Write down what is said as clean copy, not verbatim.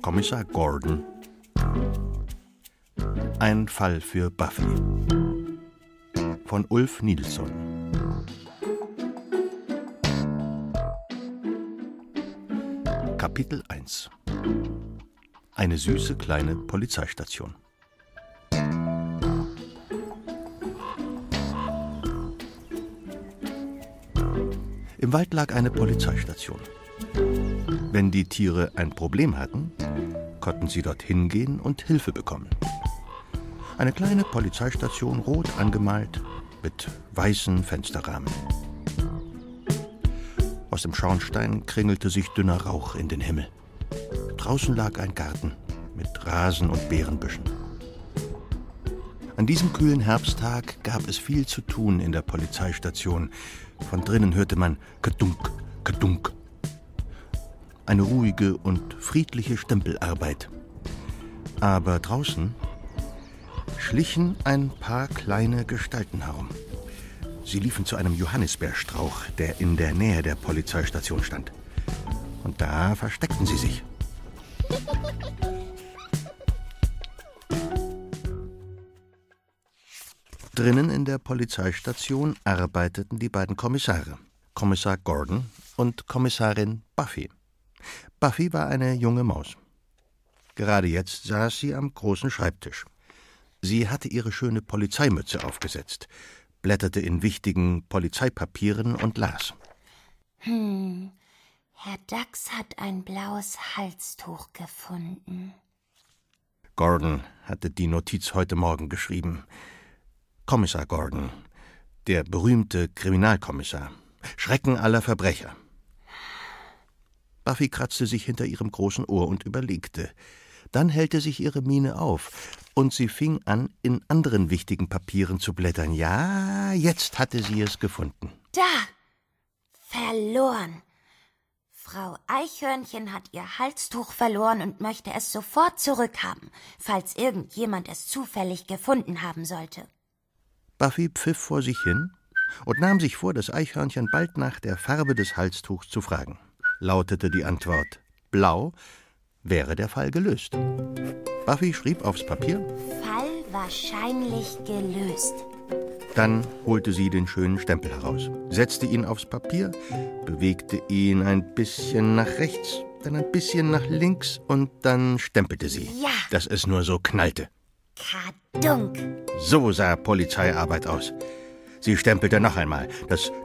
Kommissar Gordon. Ein Fall für Buffy von Ulf Nilsson. Kapitel 1. Eine süße kleine Polizeistation. Im Wald lag eine Polizeistation. Wenn die Tiere ein Problem hatten, konnten sie dorthin gehen und Hilfe bekommen. Eine kleine Polizeistation, rot angemalt, mit weißen Fensterrahmen. Aus dem Schornstein kringelte sich dünner Rauch in den Himmel. Draußen lag ein Garten mit Rasen und Beerenbüschen. An diesem kühlen Herbsttag gab es viel zu tun in der Polizeistation. Von drinnen hörte man Kedunk, Kedunk. Eine ruhige und friedliche Stempelarbeit. Aber draußen schlichen ein paar kleine Gestalten herum. Sie liefen zu einem Johannisbeerstrauch, der in der Nähe der Polizeistation stand. Und da versteckten sie sich. Drinnen in der Polizeistation arbeiteten die beiden Kommissare, Kommissar Gordon und Kommissarin Buffy. Buffy war eine junge Maus. Gerade jetzt saß sie am großen Schreibtisch. Sie hatte ihre schöne Polizeimütze aufgesetzt, blätterte in wichtigen Polizeipapieren und las. Herr Dachs hat ein blaues Halstuch gefunden. Gordon hatte die Notiz heute Morgen geschrieben. Kommissar Gordon, der berühmte Kriminalkommissar, Schrecken aller Verbrecher. Buffy kratzte sich hinter ihrem großen Ohr und überlegte. Dann hellte sich ihre Miene auf und sie fing an, in anderen wichtigen Papieren zu blättern. Ja, jetzt hatte sie es gefunden. Da! Verloren! Frau Eichhörnchen hat ihr Halstuch verloren und möchte es sofort zurückhaben, falls irgendjemand es zufällig gefunden haben sollte. Buffy pfiff vor sich hin und nahm sich vor, das Eichhörnchen bald nach der Farbe des Halstuchs zu fragen. Lautete die Antwort blau, wäre der Fall gelöst. Buffy schrieb aufs Papier: Fall wahrscheinlich gelöst. Dann holte sie den schönen Stempel heraus, setzte ihn aufs Papier, bewegte ihn ein bisschen nach rechts, dann ein bisschen nach links und dann stempelte sie, Ja. dass es nur so knallte. Kadunk! So sah Polizeiarbeit aus. Sie stempelte noch einmal. Das